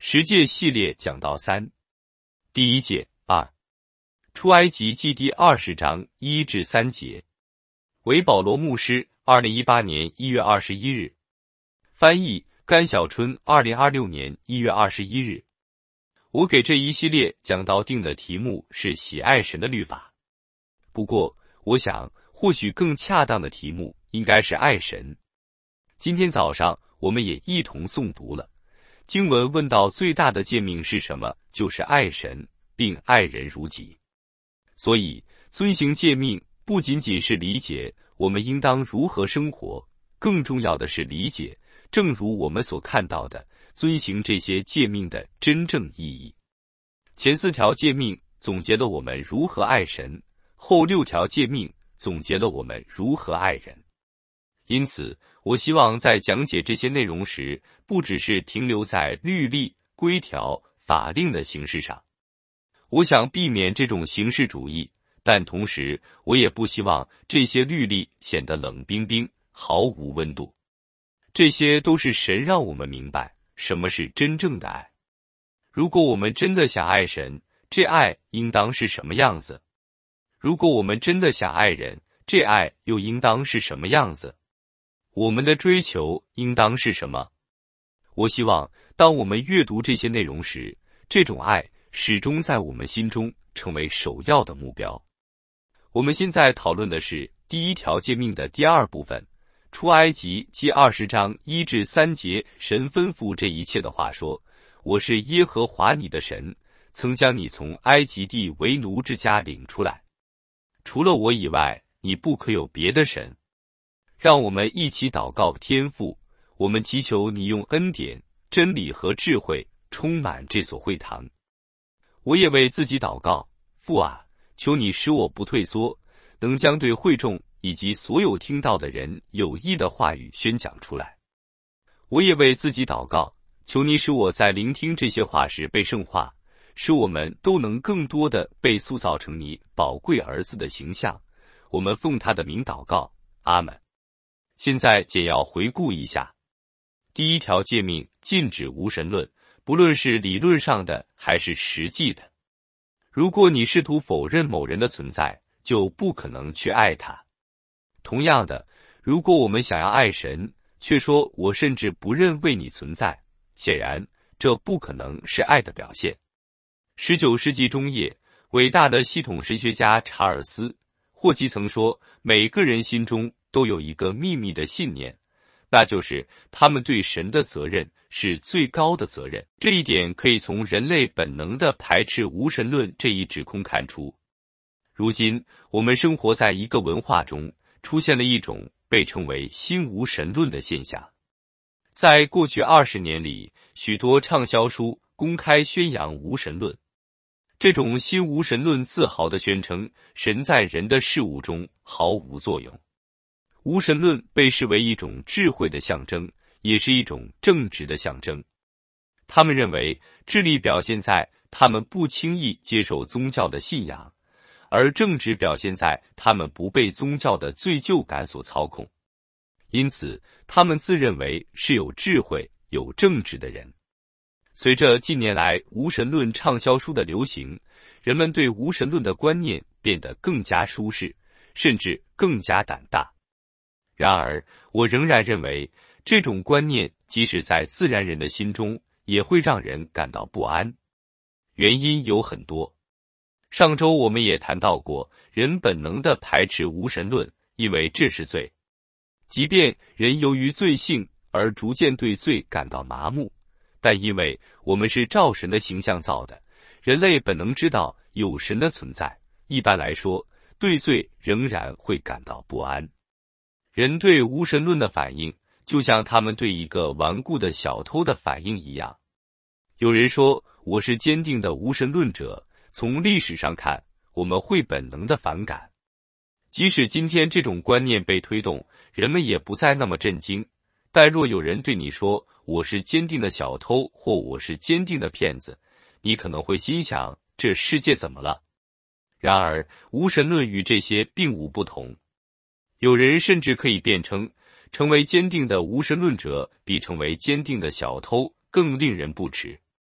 十诫系列讲到3，第一诫2，出埃及记第20章1至3节，为保罗牧师，2018年1月21日，翻译甘小春，2026年1月21日。我给这一系列讲到定的题目是喜爱神的律法，不过我想或许更恰当的题目应该是爱神。今天早上我们也一同诵读了经文，问到最大的诫命是什么，就是爱神并爱人如己。所以遵行诫命不仅仅是理解我们应当如何生活，更重要的是理解，正如我们所看到的，遵行这些诫命的真正意义。前4条诫命总结了我们如何爱神，后6条诫命总结了我们如何爱人。因此我希望在讲解这些内容时，不只是停留在律例、规条、法令的形式上。我想避免这种形式主义，但同时我也不希望这些律例显得冷冰冰，毫无温度。这些都是神让我们明白什么是真正的爱。如果我们真的想爱神，这爱应当是什么样子？如果我们真的想爱人，这爱又应当是什么样子？我们的追求应当是什么？我希望当我们阅读这些内容时，这种爱始终在我们心中成为首要的目标。我们现在讨论的是第1条诫命的第2部分，出埃及记20章1至3节。神吩咐这一切的话说：我是耶和华你的神，曾将你从埃及地为奴之家领出来。除了我以外，你不可有别的神。让我们一起祷告。天父，我们祈求你用恩典、真理和智慧充满这所会堂。我也为自己祷告，父啊，求你使我不退缩，能将对会众以及所有听到的人有益的话语宣讲出来。我也为自己祷告，求你使我在聆听这些话时被圣化，使我们都能更多的被塑造成你宝贵儿子的形象。我们奉他的名祷告，阿们。现在简要回顾一下。第1条诫命禁止无神论，不论是理论上的还是实际的。如果你试图否认某人的存在，就不可能去爱他。同样的，如果我们想要爱神，却说我甚至不认为你存在，显然这不可能是爱的表现。19世纪中叶，伟大的系统神学家查尔斯·霍奇曾说，每个人心中都有一个秘密的信念，那就是他们对神的责任是最高的责任。这一点可以从人类本能的排斥无神论这一指控看出。如今我们生活在一个文化中，出现了一种被称为新无神论的现象。在过去20年里，许多畅销书公开宣扬无神论。这种新无神论自豪地宣称神在人的事物中毫无作用。无神论被视为一种智慧的象征，也是一种正直的象征。他们认为智力表现在他们不轻易接受宗教的信仰，而正直表现在他们不被宗教的罪疚感所操控。因此他们自认为是有智慧、有正直的人。随着近年来无神论畅销书的流行，人们对无神论的观念变得更加舒适，甚至更加胆大。然而我仍然认为，这种观念即使在自然人的心中，也会让人感到不安。原因有很多。上周我们也谈到过，人本能地排斥无神论，因为这是罪。即便人由于罪性而逐渐对罪感到麻木，但因为我们是照神的形象造的，人类本能知道有神的存在，一般来说，对罪仍然会感到不安。人对无神论的反应，就像他们对一个顽固的小偷的反应一样。有人说，我是坚定的无神论者，从历史上看，我们会本能的反感。即使今天这种观念被推动，人们也不再那么震惊。但若有人对你说，我是坚定的小偷，或我是坚定的骗子，你可能会心想，这世界怎么了？然而，无神论与这些并无不同。有人甚至可以辩称，成为坚定的无神论者比成为坚定的小偷更令人不齿。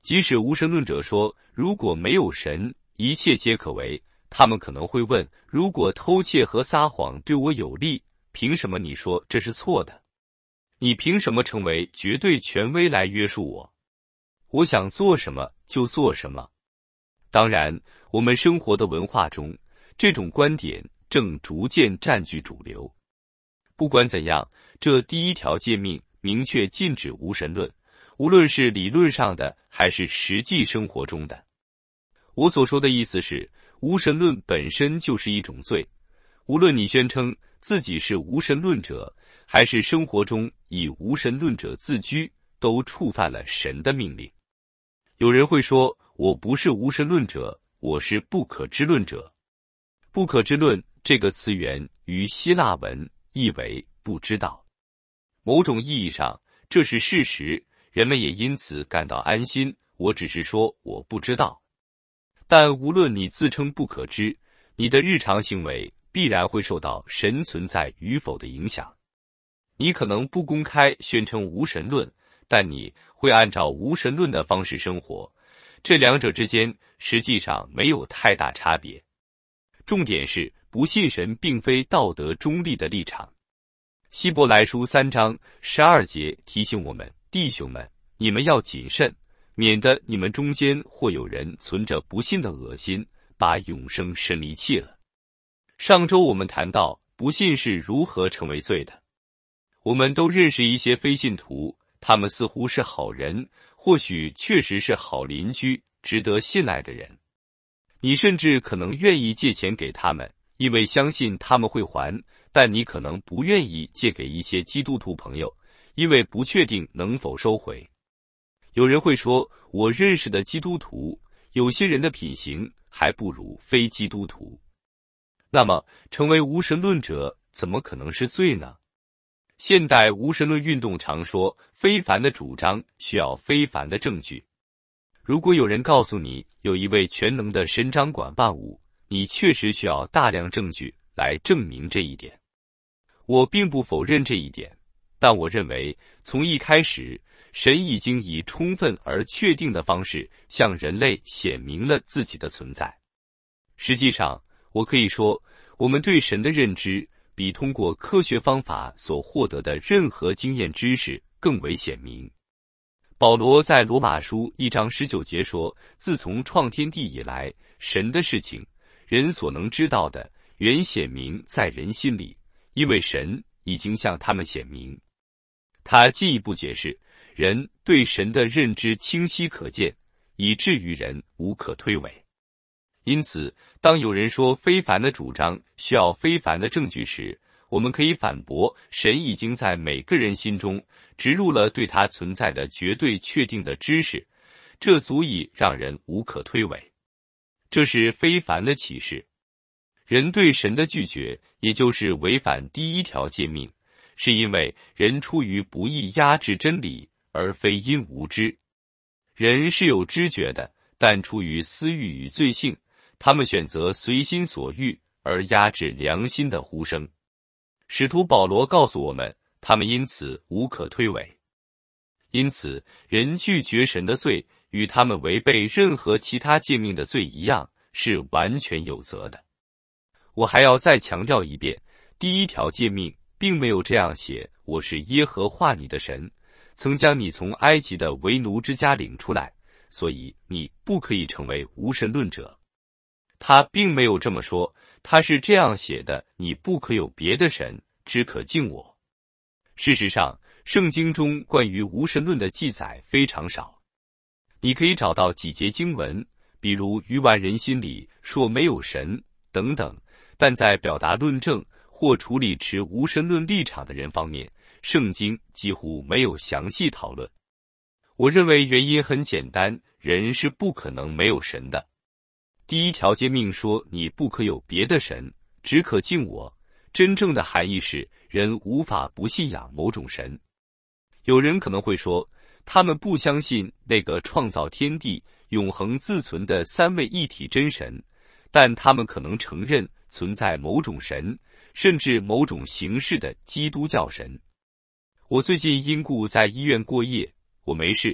即使无神论者说如果没有神，一切皆可为，他们可能会问，如果偷窃和撒谎对我有利，凭什么你说这是错的？你凭什么成为绝对权威来约束我？我想做什么就做什么。当然，我们生活的文化中，这种观点正逐渐占据主流。不管怎样，这第一条诫命明确禁止无神论，无论是理论上的还是实际生活中的。我所说的意思是，无神论本身就是一种罪，无论你宣称自己是无神论者，还是生活中以无神论者自居，都触犯了神的命令。有人会说，我不是无神论者，我是不可知论者。不可知论这个词源于希腊文，意为不知道。某种意义上，这是事实，人们也因此感到安心。我只是说我不知道。但无论你自称不可知，你的日常行为必然会受到神存在与否的影响。你可能不公开宣称无神论，但你会按照无神论的方式生活，这两者之间实际上没有太大差别。重点是，不信神并非道德中立的立场。希伯来书3章12节提醒我们，弟兄们，你们要谨慎，免得你们中间或有人存着不信的恶心，把永生神离弃了。上周我们谈到不信是如何成为罪的。我们都认识一些非信徒，他们似乎是好人，或许确实是好邻居，值得信赖的人。你甚至可能愿意借钱给他们，因为相信他们会还，但你可能不愿意借给一些基督徒朋友，因为不确定能否收回。有人会说，我认识的基督徒，有些人的品行还不如非基督徒。那么，成为无神论者怎么可能是罪呢？现代无神论运动常说，非凡的主张需要非凡的证据。如果有人告诉你有一位全能的神掌管万物，你确实需要大量证据来证明这一点。我并不否认这一点，但我认为从一开始，神已经以充分而确定的方式向人类显明了自己的存在。实际上，我可以说，我们对神的认知比通过科学方法所获得的任何经验知识更为显明。保罗在罗马书1章19节说，自从创天地以来，神的事情，人所能知道的，原显明在人心里，因为神已经向他们显明。他进一步解释，人对神的认知清晰可见，以至于人无可推诿。因此，当有人说非凡的主张需要非凡的证据时，我们可以反驳，神已经在每个人心中植入了对他存在的绝对确定的知识，这足以让人无可推诿。这是非凡的启示。人对神的拒绝，也就是违反第一条诫命，是因为人出于不义压制真理，而非因无知。人是有知觉的，但出于私欲与罪性，他们选择随心所欲，而压制良心的呼声。使徒保罗告诉我们，他们因此无可推诿。因此，人拒绝神的罪，与他们违背任何其他诫命的罪一样，是完全有责的。我还要再强调一遍，第一条诫命并没有这样写，我是耶和华你的神，曾将你从埃及的为奴之家领出来，所以你不可以成为无神论者。他并没有这么说，他是这样写的，你不可有别的神，只可敬我。事实上，圣经中关于无神论的记载非常少。你可以找到几节经文，比如愚顽人心里说没有神等等，但在表达论证或处理持无神论立场的人方面，圣经几乎没有详细讨论。我认为原因很简单，人是不可能没有神的。第一条诫命说你不可有别的神，只可敬我，真正的含义是人无法不信仰某种神。有人可能会说，他们不相信那个创造天地、永恒自存的三位一体真神，但他们可能承认存在某种神，甚至某种形式的基督教神。我最近因故在医院过夜，我没事，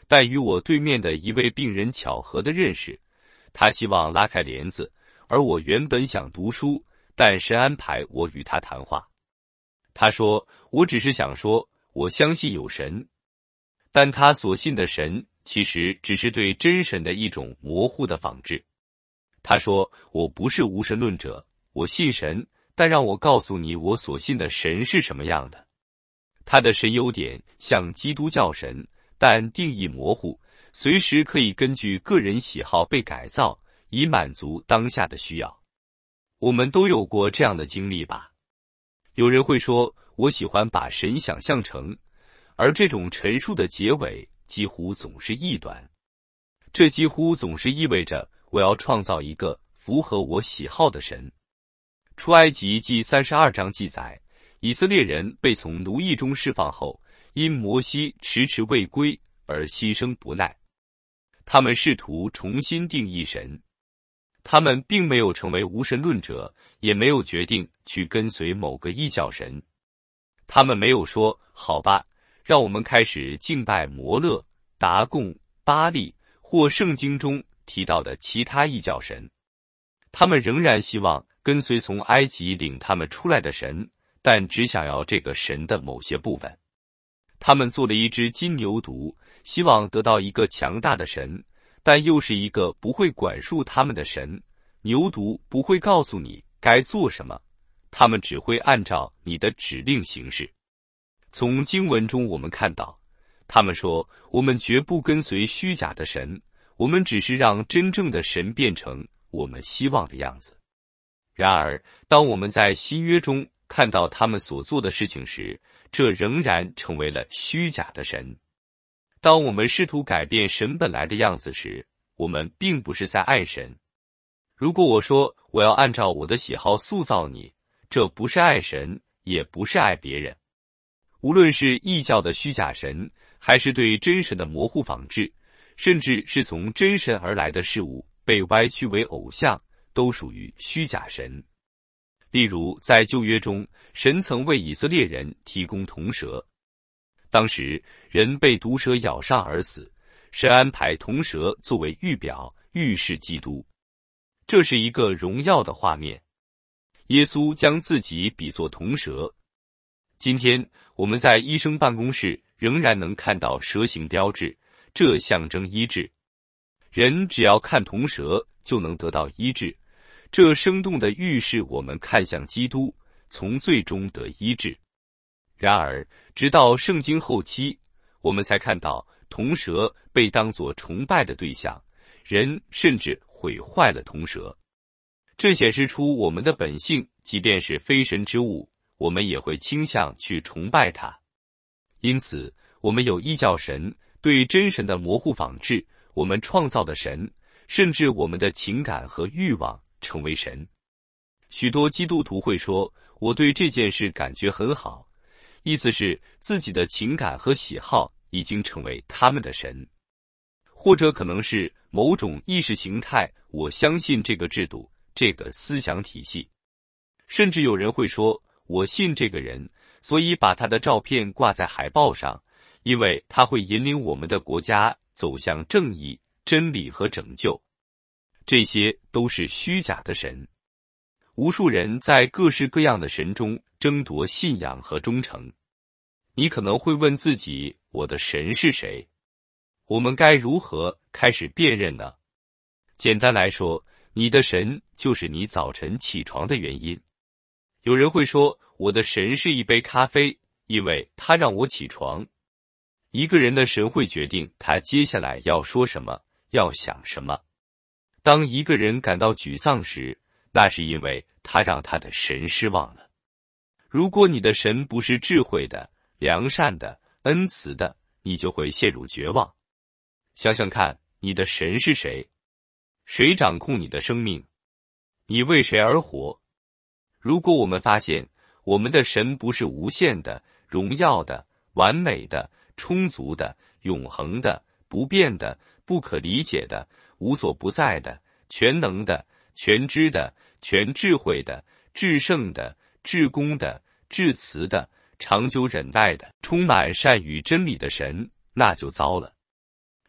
但与我对面的一位病人巧合的认识，他希望拉开帘子，而我原本想读书，但神安排我与他谈话。他说，我只是想说，我相信有神，但他所信的神其实只是对真神的一种模糊的仿制。他说，我不是无神论者，我信神，但让我告诉你我所信的神是什么样的。他的神有点像基督教神，但定义模糊，随时可以根据个人喜好被改造，以满足当下的需要。我们都有过这样的经历吧？有人会说，我喜欢把神想象成，而这种陈述的结尾几乎总是异端。这几乎总是意味着我要创造一个符合我喜好的神。出埃及记32章记载，以色列人被从奴役中释放后，因摩西迟迟未归而心生不耐。他们试图重新定义神。他们并没有成为无神论者，也没有决定去跟随某个异教神。他们没有说，好吧，让我们开始敬拜摩勒、达贡、巴利或圣经中提到的其他异教神。他们仍然希望跟随从埃及领他们出来的神，但只想要这个神的某些部分。他们做了一只金牛犊，希望得到一个强大的神，但又是一个不会管束他们的神。牛犊不会告诉你该做什么，他们只会按照你的指令行事。从经文中我们看到，他们说，我们绝不跟随虚假的神，我们只是让真正的神变成我们希望的样子。然而，当我们在新约中看到他们所做的事情时，这仍然成为了虚假的神。当我们试图改变神本来的样子时，我们并不是在爱神。如果我说我要按照我的喜好塑造你，这不是爱神，也不是爱别人。无论是异教的虚假神，还是对真神的模糊仿制，甚至是从真神而来的事物被歪曲为偶像，都属于虚假神。例如，在旧约中，神曾为以色列人提供铜蛇。当时人被毒蛇咬伤而死，神安排铜蛇作为预表，预示基督。这是一个荣耀的画面。耶稣将自己比作铜蛇。今天我们在医生办公室仍然能看到蛇形标志，这象征医治。人只要看铜蛇就能得到医治，这生动地预示我们看向基督，从罪中得医治。然而，直到圣经后期，我们才看到铜蛇被当作崇拜的对象，人甚至毁坏了铜蛇。这显示出我们的本性，即便是非神之物，我们也会倾向去崇拜它。因此，我们有异教神，对真神的模糊仿制，我们创造的神，甚至我们的情感和欲望成为神。许多基督徒会说，我对这件事感觉很好，意思是自己的情感和喜好已经成为他们的神。或者可能是某种意识形态，我相信这个制度，这个思想体系。甚至有人会说，我信这个人，所以把他的照片挂在海报上，因为他会引领我们的国家走向正义、真理和拯救。这些都是虚假的神。无数人在各式各样的神中争夺信仰和忠诚。你可能会问自己，我的神是谁？我们该如何开始辨认呢？简单来说，你的神就是你早晨起床的原因。有人会说，我的神是一杯咖啡，因为它让我起床。一个人的神会决定他接下来要说什么，要想什么。当一个人感到沮丧时，那是因为他让他的神失望了。如果你的神不是智慧的、良善的、恩慈的，你就会陷入绝望。想想看，你的神是谁？谁掌控你的生命？你为谁而活？如果我们发现我们的神不是无限的、荣耀的、完美的、充足的、永恒的、不变的、不可理解的、无所不在的、全能的、全知的、全智慧的、至圣的、至公的、至慈的、长久忍耐的、充满善与真理的神，那就糟了。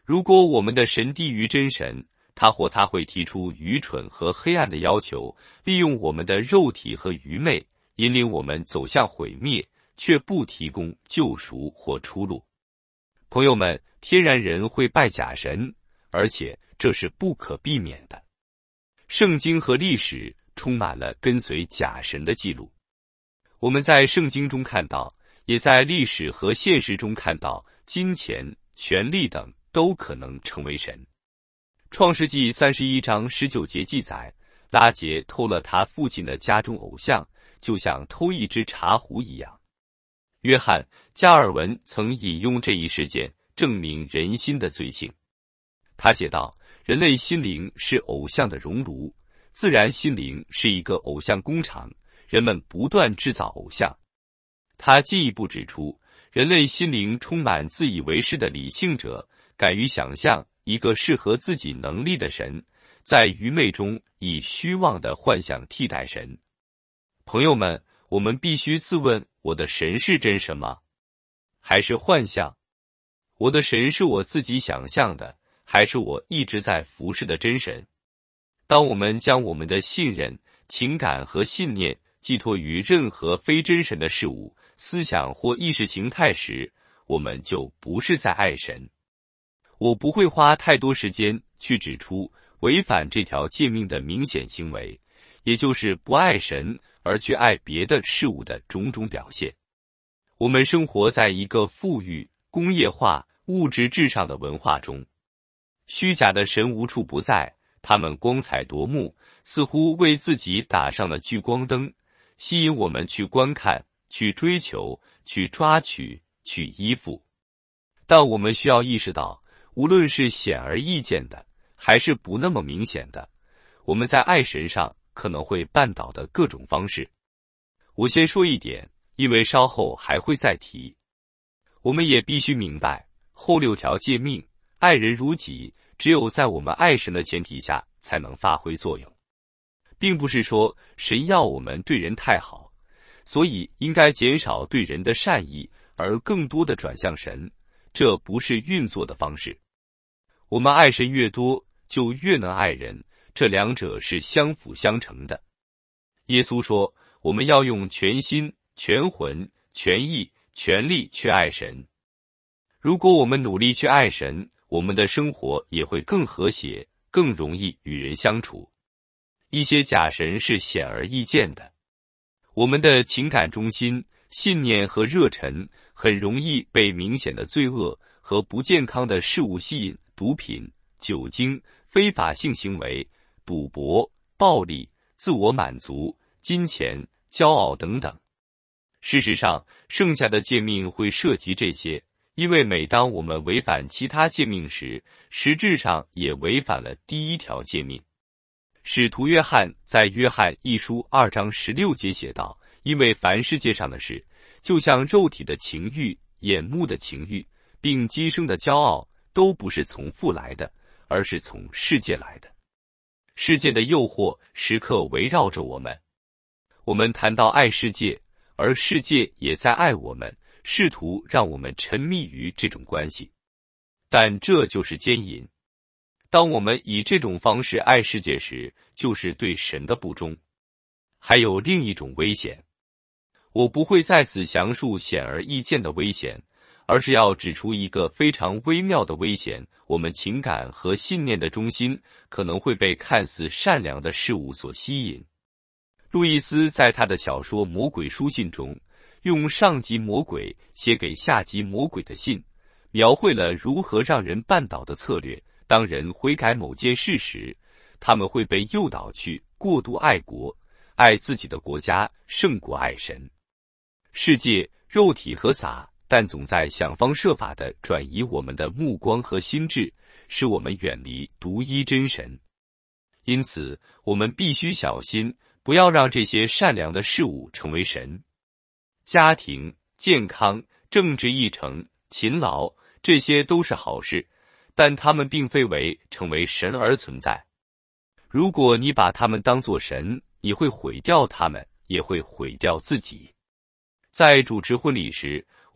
如果我们的神低于真神，他会提出愚蠢和黑暗的要求，利用我们的肉体和愚昧，引领我们走向毁灭，却不提供救赎或出路。朋友们，天然人会拜假神，而且这是不可避免的。圣经和历史充满了跟随假神的记录。我们在圣经中看到，也在历史和现实中看到，金钱、权力等都可能成为神。创世纪31章19节记载，拉结偷了他父亲的家中偶像，就像偷一只茶壶一样。约翰·加尔文曾引用这一事件证明人心的罪性。他写道，人类心灵是偶像的熔炉，自然心灵是一个偶像工厂，人们不断制造偶像。他进一步指出，人类心灵充满自以为是的理性者，敢于想象一个适合自己能力的神，在愚昧中以虚妄的幻想替代神。朋友们，我们必须自问，我的神是真神吗？还是幻象？我的神是我自己想象的，还是我一直在服侍的真神？当我们将我们的信任、情感和信念寄托于任何非真神的事物、思想或意识形态时，我们就不是在爱神。我不会花太多时间去指出违反这条诫命的明显行为，也就是不爱神而去爱别的事物的种种表现。我们生活在一个富裕、工业化、物质至上的文化中，虚假的神无处不在，他们光彩夺目，似乎为自己打上了聚光灯，吸引我们去观看、去追求、去抓取、去依附。但我们需要意识到，无论是显而易见的，还是不那么明显的，我们在爱神上可能会绊倒的各种方式。我先说一点，因为稍后还会再提。我们也必须明白，后6条诫命，爱人如己，只有在我们爱神的前提下才能发挥作用。并不是说神要我们对人太好，所以应该减少对人的善意，而更多的转向神，这不是运作的方式。我们爱神越多，就越能爱人，这两者是相辅相成的。耶稣说，我们要用全心、全魂、全意、全力去爱神。如果我们努力去爱神，我们的生活也会更和谐，更容易与人相处。一些假神是显而易见的。我们的情感中心、信念和热忱很容易被明显的罪恶和不健康的事物吸引，毒品、酒精、非法性行为、赌博、暴力、自我满足、金钱、骄傲等等。事实上，剩下的诫命会涉及这些，因为每当我们违反其他诫命时，实质上也违反了第1条诫命。使徒约翰在约翰一书2章16节写道，因为凡世界上的事，就像肉体的情欲、眼目的情欲，并今生的骄傲，都不是从父来的，而是从世界来的。世界的诱惑时刻围绕着我们。我们谈到爱世界，而世界也在爱我们，试图让我们沉迷于这种关系。但这就是奸淫。当我们以这种方式爱世界时，就是对神的不忠。还有另一种危险，我不会在此详述显而易见的危险，而是要指出一个非常微妙的危险：我们情感和信念的中心可能会被看似善良的事物所吸引。路易斯在他的小说《魔鬼书信》中，用上级魔鬼写给下级魔鬼的信，描绘了如何让人绊倒的策略。当人悔改某件事时，他们会被诱导去过度爱国，爱自己的国家胜过爱神。世界、肉体和撒旦总在想方设法地转移我们的目光和心智，使我们远离独一真神。因此，我们必须小心，不要让这些善良的事物成为神。家庭、健康、政治议程、勤劳，这些都是好事，但他们并非为成为神而存在。如果你把他们当作神，你会毁掉他们，也会毁掉自己。在主持婚礼时，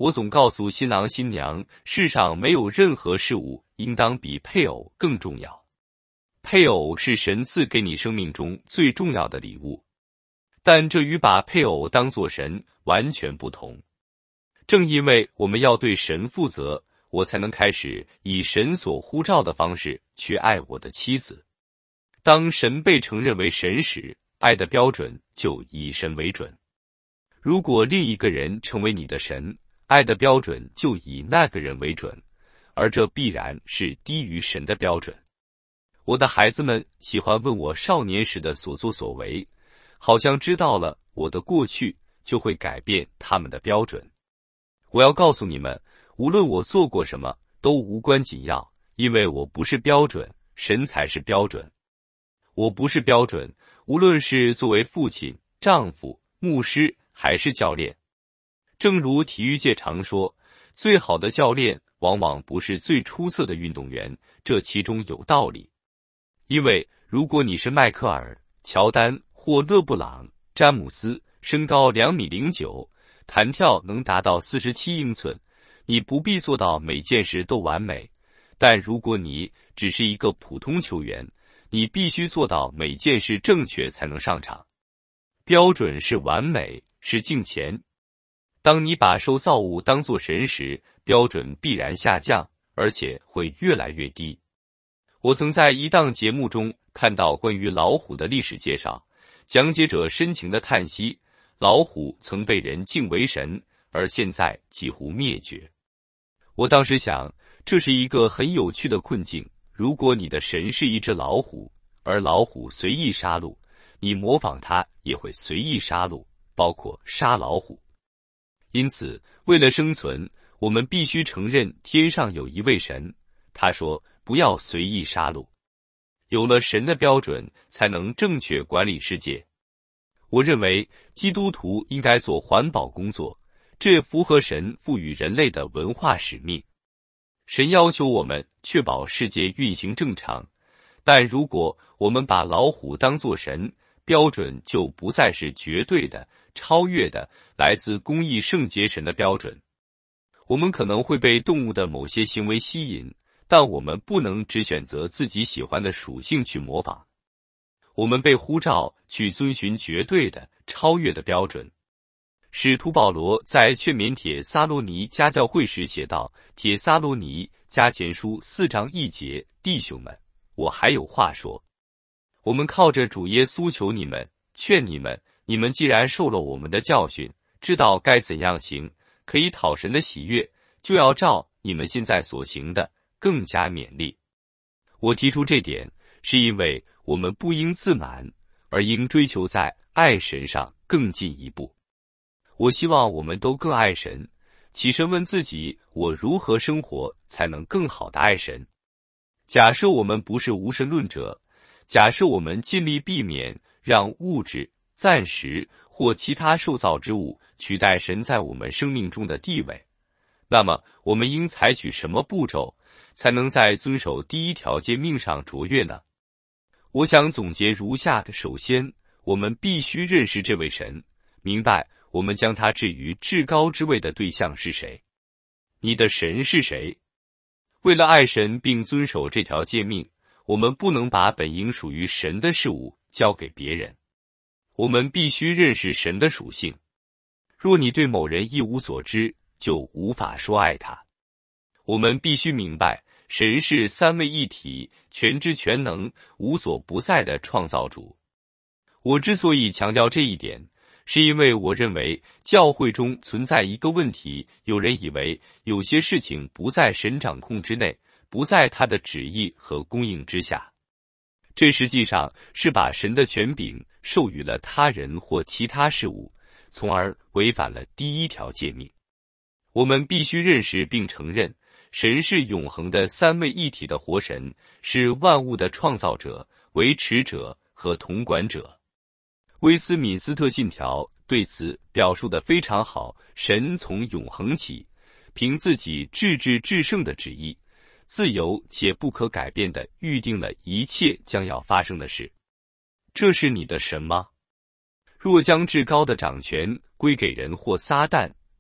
我总告诉新郎新娘，世上没有任何事物应当比配偶更重要。配偶是神赐给你生命中最重要的礼物，但这与把配偶当作神完全不同。正因为我们要对神负责，我才能开始以神所呼召的方式去爱我的妻子。当神被承认为神时，爱的标准就以神为准。如果另一个人成为你的神，爱的标准就以那个人为准，而这必然是低于神的标准。我的孩子们喜欢问我少年时的所作所为，好像知道了我的过去就会改变他们的标准。我要告诉你们，无论我做过什么都无关紧要，因为我不是标准，神才是标准。我不是标准，无论是作为父亲、丈夫、牧师还是教练。正如体育界常说，最好的教练往往不是最出色的运动员，这其中有道理。因为如果你是迈克尔、乔丹或勒布朗、詹姆斯，身高2.09米，弹跳能达到47英寸，你不必做到每件事都完美。但如果你只是一个普通球员，你必须做到每件事正确才能上场。标准是完美，是敬虔。当你把受造物当作神时，标准必然下降，而且会越来越低。我曾在一档节目中看到关于老虎的历史介绍，讲解者深情地叹息，老虎曾被人敬为神，而现在几乎灭绝。我当时想，这是一个很有趣的困境。如果你的神是一只老虎，而老虎随意杀戮，你模仿它也会随意杀戮，包括杀老虎。因此，为了生存，我们必须承认天上有一位神。他说，不要随意杀戮。有了神的标准，才能正确管理世界。我认为基督徒应该做环保工作，这符合神赋予人类的文化使命。神要求我们确保世界运行正常，但如果我们把老虎当作神，标准就不再是绝对的、超越的，来自公义圣洁神的标准。我们可能会被动物的某些行为吸引，但我们不能只选择自己喜欢的属性去模仿。我们被呼召去遵循绝对的、超越的标准。使徒保罗在劝勉帖撒罗尼迦教会时写道：帖撒罗尼迦前书4章1节，弟兄们，我还有话说。我们靠着主耶稣求你们，劝你们，你们既然受了我们的教训，知道该怎样行，可以讨神的喜悦，就要照你们现在所行的更加勉励。我提出这点，是因为我们不应自满，而应追求在爱神上更进一步。我希望我们都更爱神，起身问自己，我如何生活才能更好地爱神？假设我们不是无神论者，假设我们尽力避免让物质、暂时或其他受造之物取代神在我们生命中的地位，那么我们应采取什么步骤，才能在遵守第一条诫命上卓越呢？我想总结如下：首先，我们必须认识这位神，明白我们将他置于至高之位的对象是谁。你的神是谁？为了爱神并遵守这条诫命，我们不能把本应属于神的事物交给别人。我们必须认识神的属性。若你对某人一无所知，就无法说爱他。我们必须明白，神是三位一体、全知全能、无所不在的创造主。我之所以强调这一点，是因为我认为教会中存在一个问题，有人以为有些事情不在神掌控之内，不在他的旨意和供应之下。这实际上是把神的权柄授予了他人或其他事物，从而违反了第一条诫命。我们必须认识并承认，神是永恒的三位一体的活神，是万物的创造者、维持者和统管者。威斯敏斯特信条对此表述得非常好，神从永恒起，凭自己至至至圣的旨意，自由且不可改变地预定了一切将要发生的事。这是你的神吗？若将至高的掌权归给人或撒旦，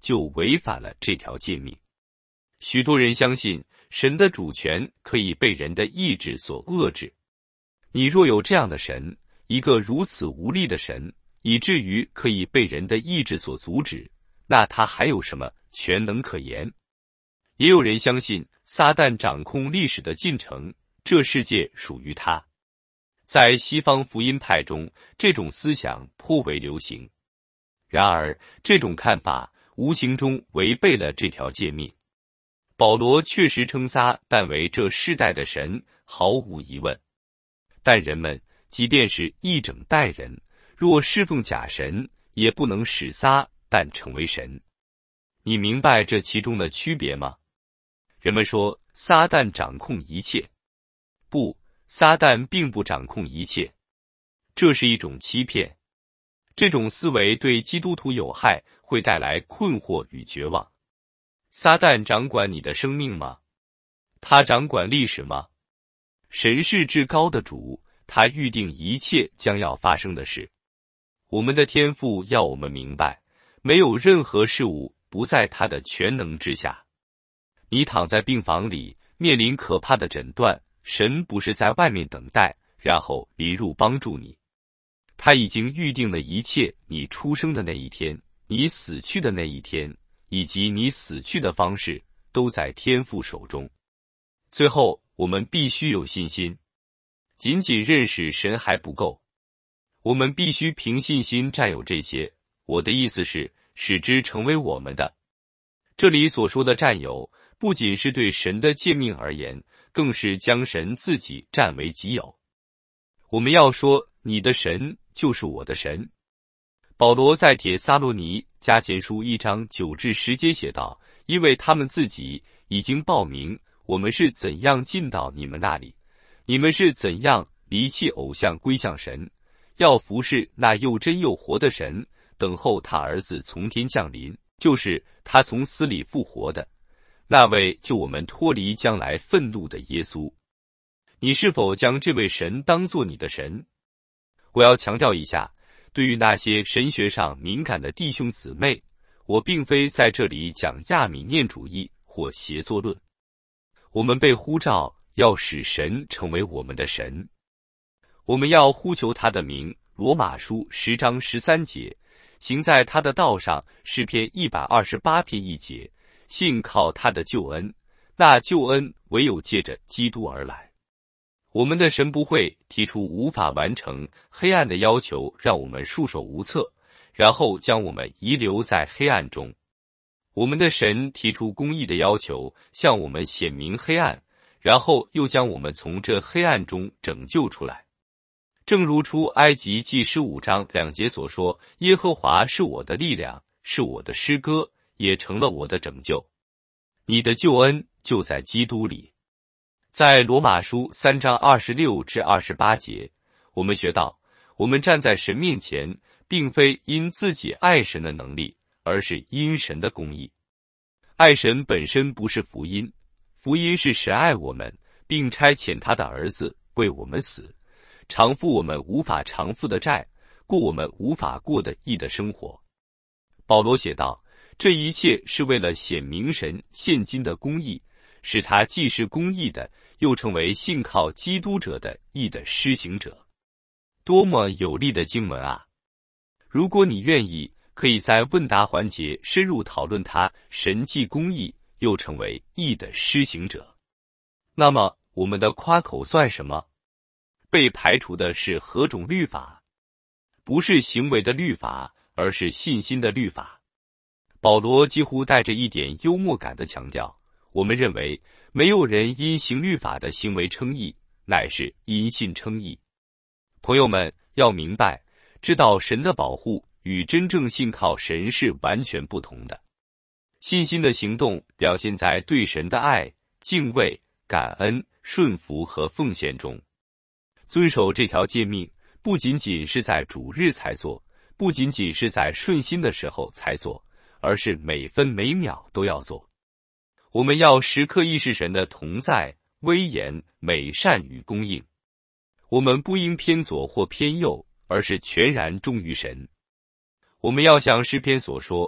就违反了这条诫命。许多人相信神的主权可以被人的意志所遏制。你若有这样的神，一个如此无力的神，以至于可以被人的意志所阻止，那他还有什么权能可言？也有人相信撒旦掌控历史的进程，这世界属于他。在西方福音派中，这种思想颇为流行。然而，这种看法无形中违背了这条诫命。保罗确实称撒旦为这世代的神，毫无疑问。但人们即便是一整代人，若侍奉假神，也不能使撒旦成为神。你明白这其中的区别吗？人们说撒旦掌控一切，不，撒旦并不掌控一切，这是一种欺骗。这种思维对基督徒有害，会带来困惑与绝望。撒旦掌管你的生命吗？他掌管历史吗？神是至高的主，他预定一切将要发生的事。我们的天父要我们明白，没有任何事物不在他的全能之下。你躺在病房里，面临可怕的诊断，神不是在外面等待，然后离入帮助你。他已经预定了一切，你出生的那一天，你死去的那一天，以及你死去的方式，都在天父手中。最后，我们必须有信心。仅仅认识神还不够，我们必须凭信心占有这些。我的意思是，使之成为我们的。这里所说的占有，不仅是对神的诫命而言，更是将神自己占为己有。我们要说，你的神就是我的神。保罗在帖撒罗尼迦前书1章9至10节写道，因为他们自己已经报明，我们是怎样进到你们那里，你们是怎样离弃偶像归向神，要服侍那又真又活的神，等候他儿子从天降临，就是他从死里复活的，那位救我们脱离将来愤怒的耶稣。你是否将这位神当作你的神？我要强调一下，对于那些神学上敏感的弟兄姊妹，我并非在这里讲亚米念主义或协作论。我们被呼召要使神成为我们的神，我们要呼求他的名。罗马书10章13节，行在他的道上。诗篇128篇1节，信靠他的救恩，那救恩唯有借着基督而来。我们的神不会提出无法完成黑暗的要求，让我们束手无策，然后将我们遗留在黑暗中。我们的神提出公义的要求，向我们显明黑暗，然后又将我们从这黑暗中拯救出来。正如出埃及记15章2节所说，耶和华是我的力量，是我的诗歌，也成了我的拯救。你的救恩就在基督里。在罗马书3章26至28节，我们学到，我们站在神面前，并非因自己爱神的能力，而是因神的公义。爱神本身不是福音，福音是神爱我们，并差遣他的儿子为我们死，偿付我们无法偿付的债，过我们无法过的义的生活。保罗写道，这一切是为了显明神现今的公义，使他既是公义的，又成为信靠基督者的义的施行者。多么有力的经文啊！如果你愿意，可以在问答环节深入讨论他神既公义，又成为义的施行者。那么我们的夸口算什么？被排除的是何种律法？不是行为的律法，而是信心的律法。保罗几乎带着一点幽默感的强调，我们认为没有人因行律法的行为称义，乃是因信称义。朋友们要明白，知道神的保护与真正信靠神是完全不同的。信心的行动表现在对神的爱、敬畏、感恩、顺服和奉献中。遵守这条诫命，不仅仅是在主日才做，不仅仅是在顺心的时候才做，而是每分每秒都要做。我们要时刻意识神的同在、威严、美善与供应。我们不应偏左或偏右，而是全然忠于神。我们要像诗篇所说，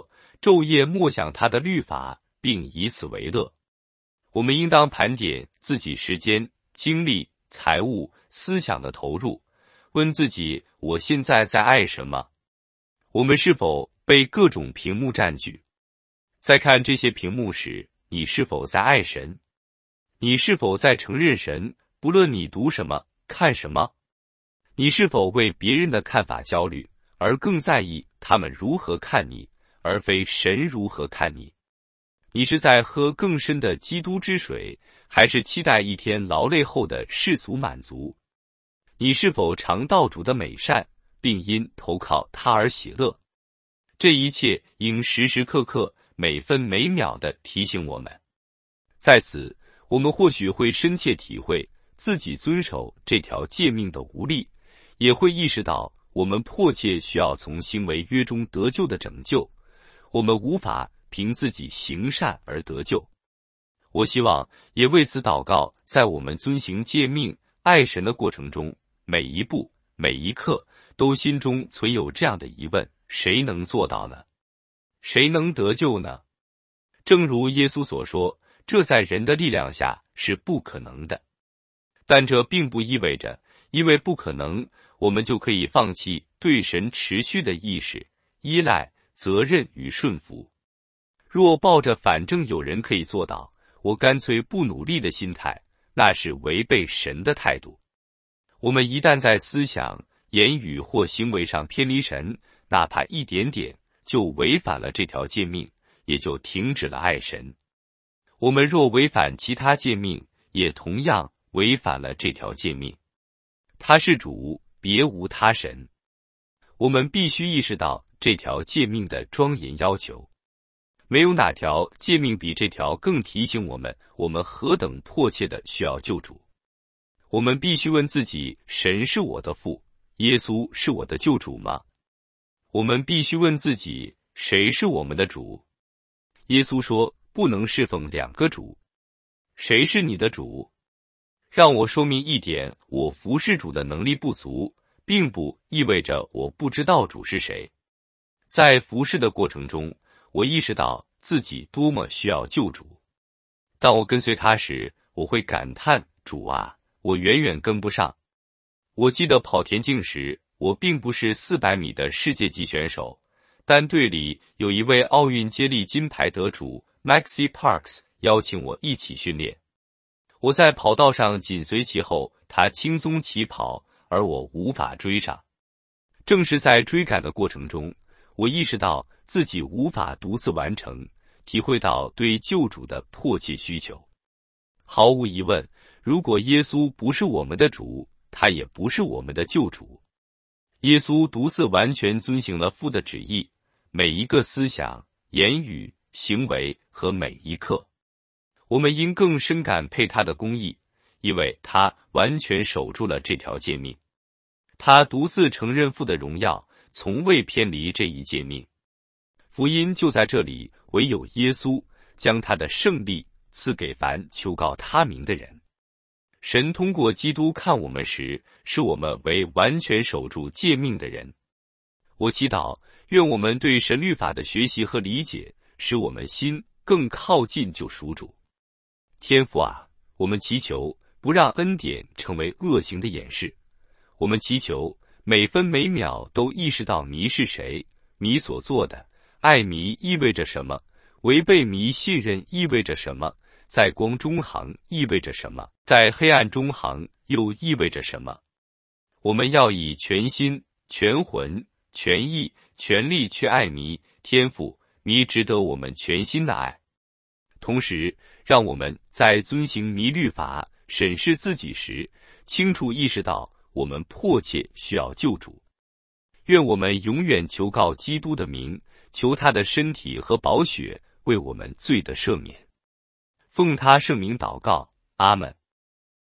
昼夜默想他的律法，并以此为乐。我们应当盘点自己时间、精力、财物、思想的投入，问自己：我现在在爱什么？我们是否被各种屏幕占据？在看这些屏幕时，你是否在爱神？你是否在承认神，不论你读什么、看什么？你是否为别人的看法焦虑，而更在意他们如何看你，而非神如何看你？你是在喝更深的基督之水，还是期待一天劳累后的世俗满足？你是否尝到主的美善，并因投靠他而喜乐？这一切应时时刻刻、每分每秒地提醒我们。在此，我们或许会深切体会自己遵守这条诫命的无力，也会意识到我们迫切需要从行为约中得救的拯救。我们无法凭自己行善而得救。我希望也为此祷告，在我们遵行诫命、爱神的过程中，每一步、每一刻都心中存有这样的疑问：谁能做到呢？谁能得救呢？正如耶稣所说，这在人的力量下是不可能的。但这并不意味着，因为不可能，我们就可以放弃对神持续的意识、依赖、责任与顺服。若抱着反正有人可以做到，我干脆不努力的心态，那是违背神的态度。我们一旦在思想、言语或行为上偏离神，哪怕一点点，就违反了这条诫命，也就停止了爱神。我们若违反其他诫命，也同样违反了这条诫命。他是主，别无他神。我们必须意识到这条诫命的庄严要求。没有哪条诫命比这条更提醒我们，我们何等迫切的需要救主。我们必须问自己：神是我的父，耶稣是我的救主吗？我们必须问自己：谁是我们的主？耶稣说，不能侍奉两个主。谁是你的主？让我说明一点，我服侍主的能力不足，并不意味着我不知道主是谁。在服侍的过程中，我意识到自己多么需要救主。当我跟随他时，我会感叹：主啊，我远远跟不上。我记得跑田径时，我并不是400米的世界级选手，但队里有一位奥运接力金牌得主 Maxi Parks 邀请我一起训练。我在跑道上紧随其后，他轻松起跑，而我无法追上。正是在追赶的过程中，我意识到自己无法独自完成，体会到对救主的迫切需求。毫无疑问，如果耶稣不是我们的主，他也不是我们的救主。耶稣独自完全遵行了父的旨意，每一个思想、言语、行为和每一刻。我们应更深感佩他的公义，因为他完全守住了这条诫命。他独自承认父的荣耀，从未偏离这一诫命。福音就在这里，唯有耶稣将他的胜利赐给凡求告他名的人。神通过基督看我们时，视我们为完全守住诫命的人。我祈祷，愿我们对神律法的学习和理解，使我们心更靠近救赎主。天父啊，我们祈求不让恩典成为恶行的掩饰。我们祈求每分每秒都意识到迷是谁，迷所做的，爱迷意味着什么，违背迷信任意味着什么，在光中行意味着什么，在黑暗中行又意味着什么。我们要以全心、全魂、全意、全力去爱迷。天父，迷值得我们全心的爱。同时，让我们在遵行迷律法、审视自己时，清楚意识到我们迫切需要救主。愿我们永远求告基督的名，求他的身体和宝血为我们罪的赦免。奉他圣名祷告，阿们。